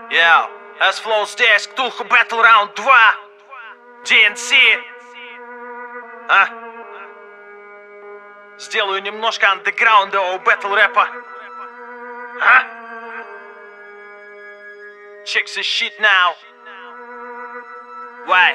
Йоу, S-Flow здесь, Ктулху Battle Round 2 DNC. Сделаю немножко андеграунда у бэтл рэпа. Check this shit now. Why?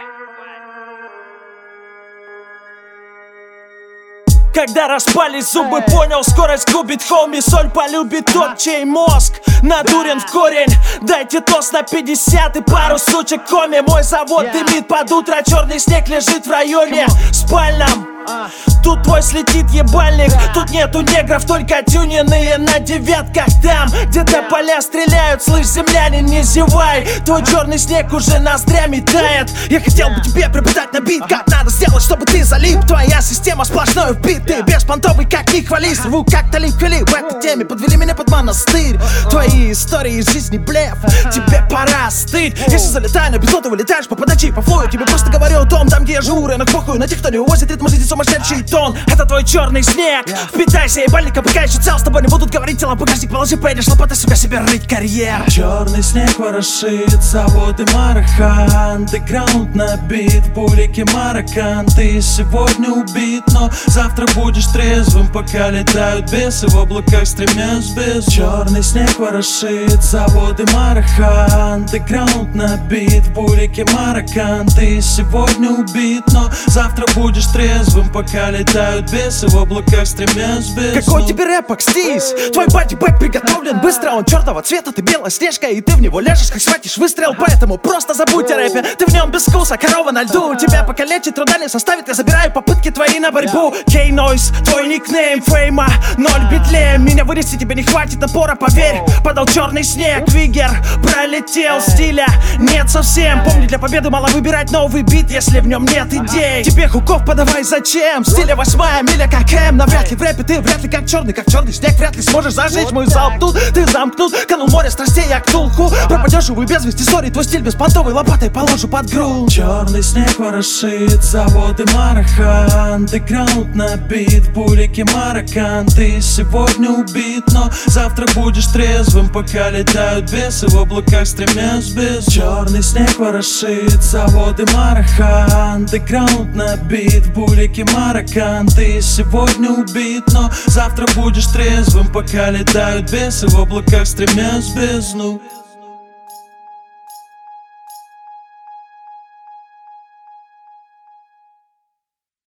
Когда распались зубы, понял, скорость губит. Хоуми, соль полюбит тот, чей мозг надурен в корень. Дайте тост на 50 и пару сучек коми. Мой завод дымит под утро, черный снег лежит в районе спальном. Тут твой слетит ебальник. Тут нету негров, только тюненные на девятках. Там, где-то поля стреляют, слышь, землянин, не зевай. Твой черный снег уже ноздрями тает. Я хотел бы тебе преподать на бит, как надо сделать, чтобы ты залип. Твоя система сплошной вбит, ты беспонтовый, как не хвались. Рву как талиб Кали в этой теме, подвели меня под монастырь. Твои истории из жизни блеф, тебе пора остыть. Если залетаю на безлоту, вылетаешь по подаче, по флою. Тебе просто говорю о том, там где я живу, рынок похуй на тех, кто не увозит ритм жизни, сумасшедший тон. Это твой черный снег. Впитайся, ебальника, пока еще цел. С тобой не будут говорить, телом багажник положи, поедешь лопатой, сука, себе рыть карьер. Черный снег ворошит заводы Марахан. Андеграунд набит, в булике Маракан. Ты сегодня убит, но завтра будешь трезвым, пока летают бесы в облаках, стремясь без. Черный снег ворошит заводы Марахан. Андеграунд набит, в булике Маракан. Ты сегодня убит, но завтра будешь трезвым, пока летают бесы в облаках, стремясь без. Какой тебе рэп, акстись? Твой бодибэк приготовлен быстро. Он черного цвета, ты белоснежка, и ты в него ляжешь, как схватишь выстрел. Поэтому просто забудь о рэпе. Ты в нем без вкуса, корова на льду. Тебя покалечить труда не составит. Я забираю попытки твои на борьбу. K-Noise, твой никнейм, фейма 0 битле. Меня вырасти тебе не хватит напора, поверь. Падал черный снег, Вигер пролетел. Стиля нет совсем. Помни, для победы мало выбирать новый бит, если в нем нет идей. Тебе хуков подавай зачем? Стиля 8 миля как М. Навряд ли в рэпе ты вряд ли как черный снег. Вряд ли сможешь зажечь мой залп тут. Ты замкнут, канул море страстей, я Ктулху. Пропадешь, увы, без вести, сори. Твой стиль беспонтовый, лопатой положу под грунт. Черный снег ворошит заводы Марахан. Андеграунд набит, в булике Маракан. Ты сегодня убит, но завтра будешь трезвым, пока летают бесы в облаках, стремясь без. Черный снег ворошит заводы Марахан. Андеграунд набит, в булике Маракан. Ты сегодня убит, но завтра будешь трезвым, пока летают бесы в облаках, стремясь в бездну.